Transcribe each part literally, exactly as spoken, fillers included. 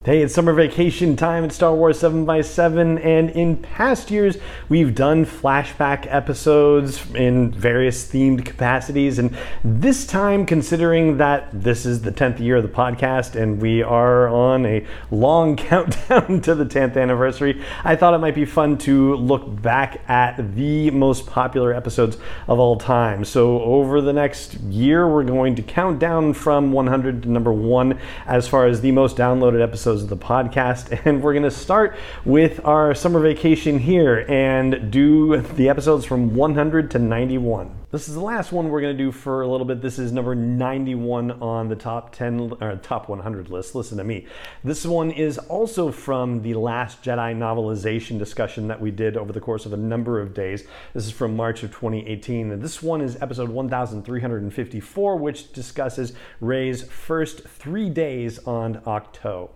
Hey, it's summer vacation time at Star Wars seven by seven, and in past years, we've done flashback episodes in various themed capacities, and this time, considering that this is the tenth year of the podcast, and we are on a long countdown to the tenth anniversary, I thought it might be fun to look back at the most popular episodes of all time. So over the next year, we're going to count down from one hundred to number one as far as the most downloaded episodes of the podcast, and we're going to start with our summer vacation here and do the episodes from one hundred to ninety-one. This is the last one we're going to do for a little bit. This is number ninety-one on the top ten or top one hundred list. Listen to me. This one is also from the Last Jedi novelization discussion that we did over the course of a number of days. This is from March of twenty eighteen. And this one is episode one thousand three hundred fifty-four, which discusses Rey's first three days on Ahch-To.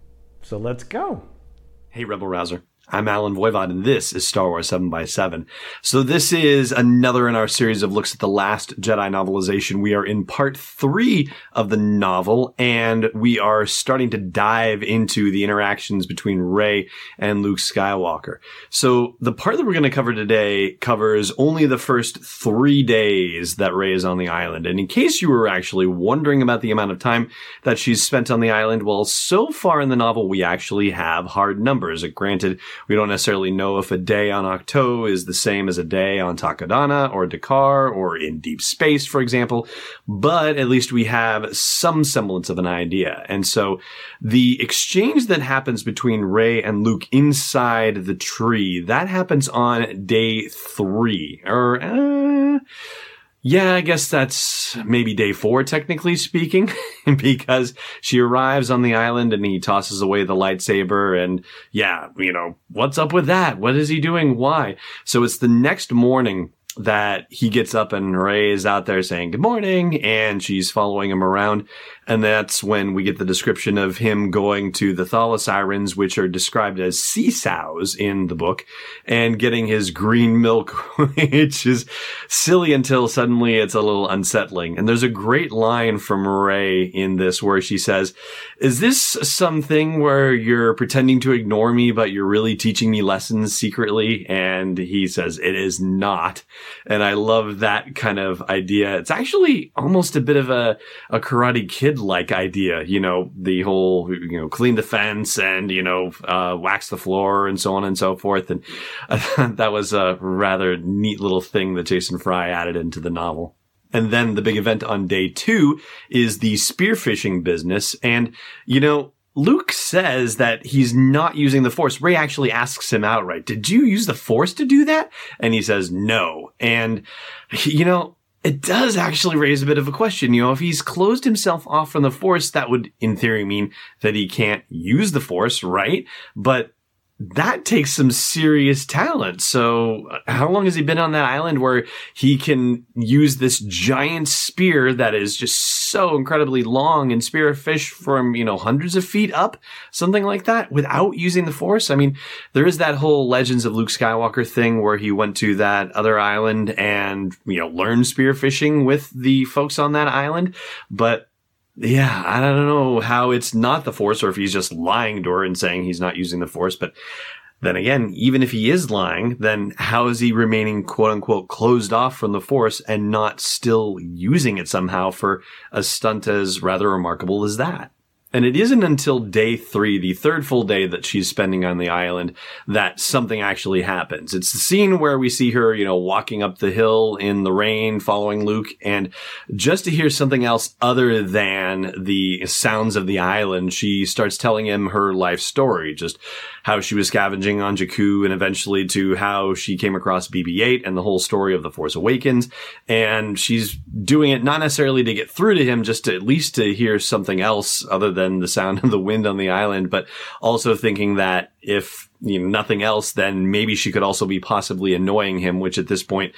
So let's go. Hey, Rebel Rouser. I'm Alan Voivod, and this is Star Wars seven by seven. So this is another in our series of looks at the Last Jedi novelization. We are in part three of the novel, and we are starting to dive into the interactions between Rey and Luke Skywalker. So the part that we're going to cover today covers only the first three days that Rey is on the island. And in case you were actually wondering about the amount of time that she's spent on the island, well, so far in the novel, we actually have hard numbers. Granted, we don't necessarily know if a day on Ahch-To is the same as a day on Takodana or D'Qar or in deep space, for example, but at least we have some semblance of an idea. And so the exchange that happens between Rey and Luke inside the tree, that happens on day three. Or, uh, yeah, I guess that's maybe day four, technically speaking, because she arrives on the island and he tosses away the lightsaber and, yeah, you know, what's up with that? What is he doing? Why? So it's the next morning that he gets up and Rey is out there saying good morning, and she's following him around. And that's when we get the description of him going to the Thala-Sirens, which are described as sea sows in the book, and getting his green milk, which is silly until suddenly it's a little unsettling. And there's a great line from Rey in this where she says, is this something where you're pretending to ignore me, but you're really teaching me lessons secretly? And he says, it is not. And I love that kind of idea. It's actually almost a bit of a, a Karate Kid like idea, you know, the whole, you know, clean the fence and, you know, uh, wax the floor and so on and so forth. And uh, that was a rather neat little thing that Jason Fry added into the novel. And then the big event on day two is the spearfishing business. And, you know, Luke says that he's not using the Force. Rey actually asks him outright, did you use the Force to do that? And he says no. And, you know, it does actually raise a bit of a question. You know, if he's closed himself off from the Force, that would, in theory, mean that he can't use the Force, right? But that takes some serious talent. So how long has he been on that island where he can use this giant spear that is just so incredibly long and spear a fish from, you know, hundreds of feet up, something like that, without using the Force? I mean, there is that whole Legends of Luke Skywalker thing where he went to that other island and, you know, learned spearfishing with the folks on that island. But yeah, I don't know how it's not the Force, or if he's just lying to her and saying he's not using the Force. But then again, even if he is lying, then how is he remaining quote unquote closed off from the Force and not still using it somehow for a stunt as rather remarkable as that? And it isn't until day three, the third full day that she's spending on the island, that something actually happens. It's the scene where we see her, you know, walking up the hill in the rain, following Luke, and just to hear something else other than the sounds of the island, she starts telling him her life story, just how she was scavenging on Jakku, and eventually to how she came across B B eight and the whole story of The Force Awakens. And she's doing it not necessarily to get through to him, just to at least to hear something else other than the sound of the wind on the island, but also thinking that if, you know, nothing else, then maybe she could also be possibly annoying him, which at this point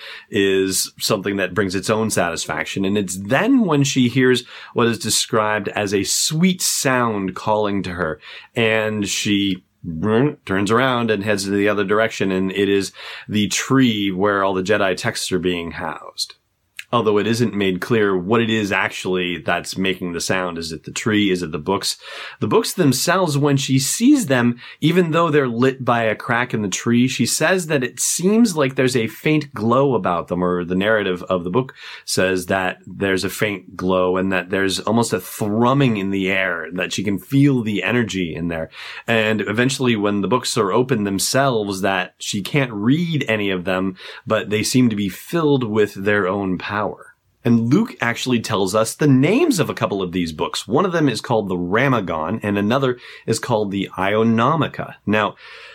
is something that brings its own satisfaction. And it's then when she hears what is described as a sweet sound calling to her, and she turns around and heads in the other direction, and it is the tree where all the Jedi texts are being housed. although it isn't made clear what it is actually that's making the sound. Is it the tree? Is it the books? The books themselves, when she sees them, even though they're lit by a crack in the tree, she says that it seems like there's a faint glow about them, or the narrative of the book says that there's a faint glow and that there's almost a thrumming in the air, that she can feel the energy in there. And eventually when the books are open themselves, that she can't read any of them, but they seem to be filled with their own power. And Luke actually tells us the names of a couple of these books. One of them is called the Ramagon, and another is called the Ionomica. Now,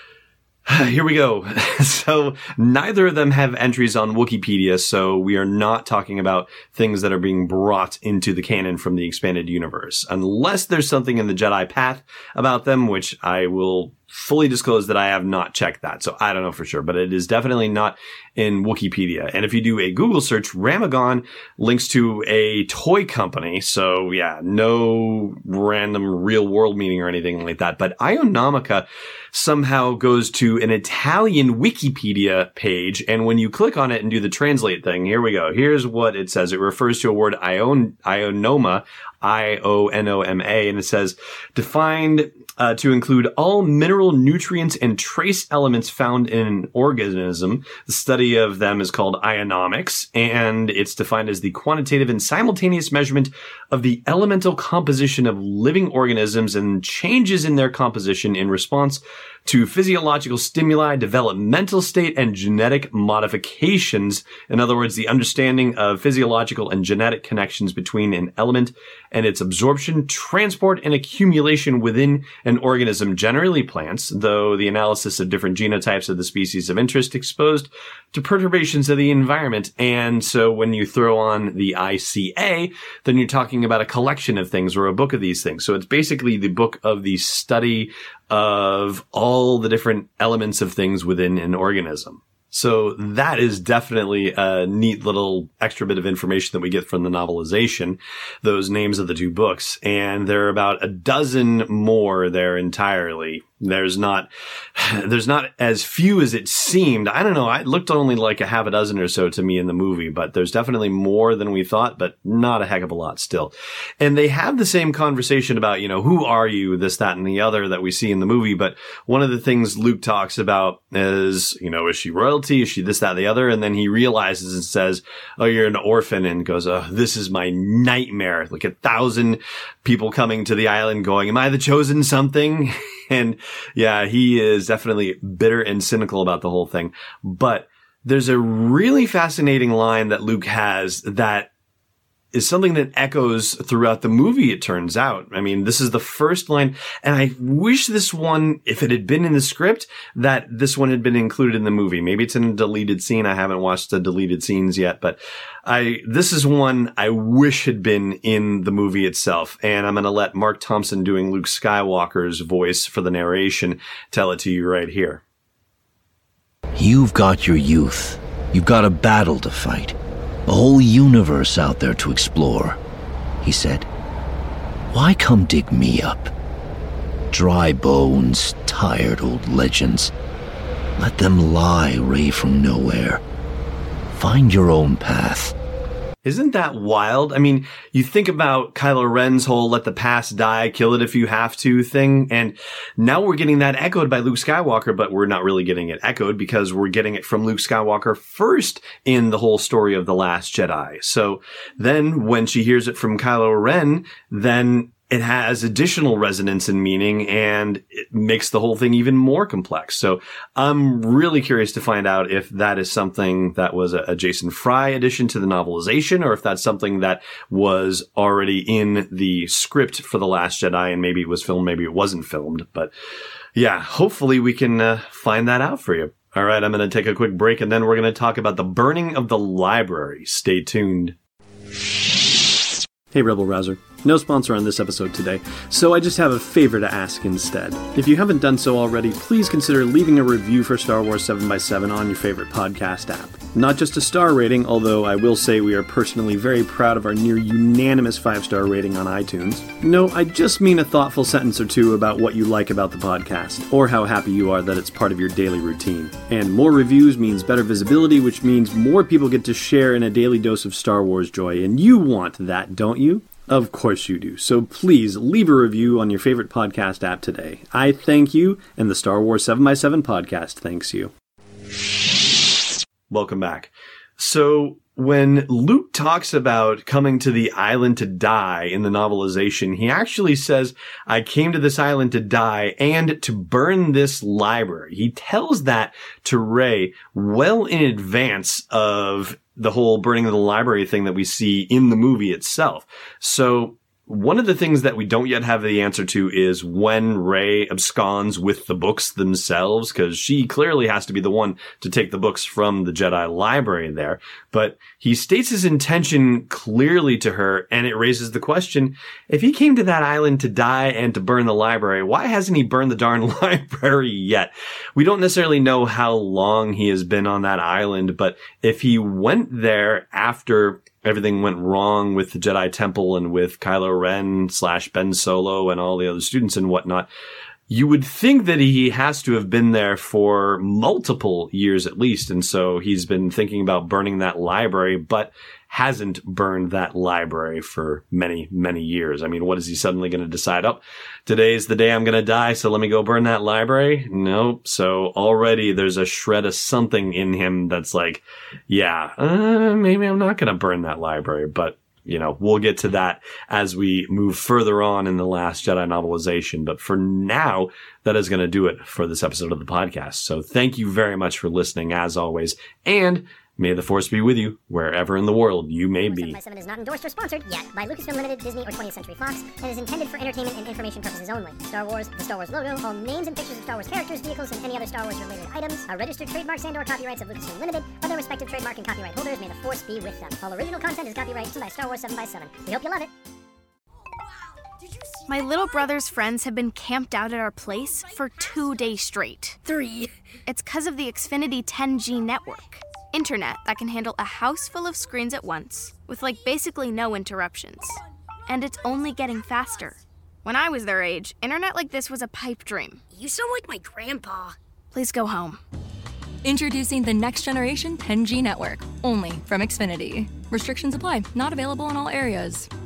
here we go. So neither of them have entries on Wikipedia, so we are not talking about things that are being brought into the canon from the expanded universe, unless there's something in the Jedi Path about them, which I will fully disclose that I have not checked that. So I don't know for sure, but it is definitely not in Wikipedia. And if you do a Google search, Ramagon links to a toy company. So yeah, no random real world meaning or anything like that. But Ionomica somehow goes to an Italian Wikipedia page. And when you click on it and do the translate thing, here we go. Here's what it says. It refers to a word ion, ionoma, I O N O M A, and it says, defined uh, to include all mineral nutrients and trace elements found in an organism. The study of them is called ionomics, and it's defined as the quantitative and simultaneous measurement of the elemental composition of living organisms and changes in their composition in response to physiological stimuli, developmental state, and genetic modifications. In other words, the understanding of physiological and genetic connections between an element and its absorption, transport, and accumulation within an organism, generally plants, though the analysis of different genotypes of the species of interest exposed to perturbations of the environment. And so when you throw on the I C A, then you're talking about a collection of things or a book of these things. So it's basically the book of the study of all the different elements of things within an organism. So that is definitely a neat little extra bit of information that we get from the novelization, those names of the two books. And there are about a dozen more there entirely. There's not, there's not as few as it seemed. I don't know. It looked only like a half a dozen or so to me in the movie, but there's definitely more than we thought, but not a heck of a lot still. And they have the same conversation about, you know, who are you, this, that, and the other that we see in the movie. But one of the things Luke talks about is, you know, is she royalty? Is she this, that, the other? And then he realizes and says, oh, you're an orphan, and goes, oh, this is my nightmare. Like a thousand people coming to the island going, am I the chosen something? And yeah, he is definitely bitter and cynical about the whole thing. But there's a really fascinating line that Luke has that is something that echoes throughout the movie, it turns out. I mean, this is the first line, and I wish this one, if it had been in the script, that this one had been included in the movie. Maybe it's in a deleted scene. I haven't watched the deleted scenes yet, but I, this is one I wish had been in the movie itself. And I'm going to let Mark Thompson, doing Luke Skywalker's voice for the narration, tell it to you right here. You've got your youth. You've got a battle to fight. A whole universe out there to explore, he said. Why come dig me up? Dry bones, tired old legends. Let them lie, ray from nowhere. Find your own path. Isn't that wild? I mean, you think about Kylo Ren's whole let the past die, kill it if you have to thing, and now we're getting that echoed by Luke Skywalker, but we're not really getting it echoed because we're getting it from Luke Skywalker first in the whole story of The Last Jedi. So then when she hears it from Kylo Ren, then it has additional resonance and meaning, and it makes the whole thing even more complex. So I'm really curious to find out if that is something that was a, a Jason Fry addition to the novelization, or if that's something that was already in the script for The Last Jedi, and maybe it was filmed, maybe it wasn't filmed. But yeah, hopefully we can uh, find that out for you. All right, I'm going to take a quick break, and then we're going to talk about the burning of the library. Stay tuned. Hey, Rebel Rouser. No sponsor on this episode today, so I just have a favor to ask instead. If you haven't done so already, please consider leaving a review for Star Wars seven by seven on your favorite podcast app. Not just a star rating, although I will say we are personally very proud of our near unanimous five-star rating on iTunes. No, I just mean a thoughtful sentence or two about what you like about the podcast, or how happy you are that it's part of your daily routine. And more reviews means better visibility, which means more people get to share in a daily dose of Star Wars joy, and you want that, don't you? Of course you do. So please leave a review on your favorite podcast app today. I thank you, and the Star Wars seven by seven podcast thanks you. Welcome back. So when Luke talks about coming to the island to die in the novelization, he actually says, I came to this island to die and to burn this library. He tells that to Rey well in advance of the whole burning of the library thing that we see in the movie itself. So one of the things that we don't yet have the answer to is when Rey absconds with the books themselves, because she clearly has to be the one to take the books from the Jedi library there. But he states his intention clearly to her, and it raises the question, if he came to that island to die and to burn the library, why hasn't he burned the darn library yet? We don't necessarily know how long he has been on that island, but if he went there after everything went wrong with the Jedi Temple and with Kylo Ren slash Ben Solo and all the other students and whatnot, you would think that he has to have been there for multiple years at least. And so he's been thinking about burning that library, but hasn't burned that library for many, many years. I mean, what is he suddenly going to decide? Oh, today's the day I'm going to die, so let me go burn that library? Nope. So already there's a shred of something in him that's like, yeah, uh, maybe I'm not going to burn that library, but you know, we'll get to that as we move further on in the Last Jedi novelization. But for now, that is going to do it for this episode of the podcast. So thank you very much for listening, as always. And may the Force be with you wherever in the world you may be. seven by seven is not endorsed or sponsored yet by Lucasfilm Limited, Disney, or twentieth Century Fox, and is intended for entertainment and information purposes only. Star Wars, the Star Wars logo, all names and pictures of Star Wars characters, vehicles, and any other Star Wars-related items are registered trademarks and/or copyrights of Lucasfilm Limited, or their respective trademark and copyright holders. May the Force be with them. All original content is copyrighted by Star Wars seven by seven. We hope you love it. My little brother's friends have been camped out at our place for two days straight. Three. It's because of the Xfinity ten G network. Internet that can handle a house full of screens at once, with like basically no interruptions. And it's only getting faster. When I was their age, internet like this was a pipe dream. You sound like my grandpa. Please go home. Introducing the next generation ten G network, only from Xfinity. Restrictions apply, not available in all areas.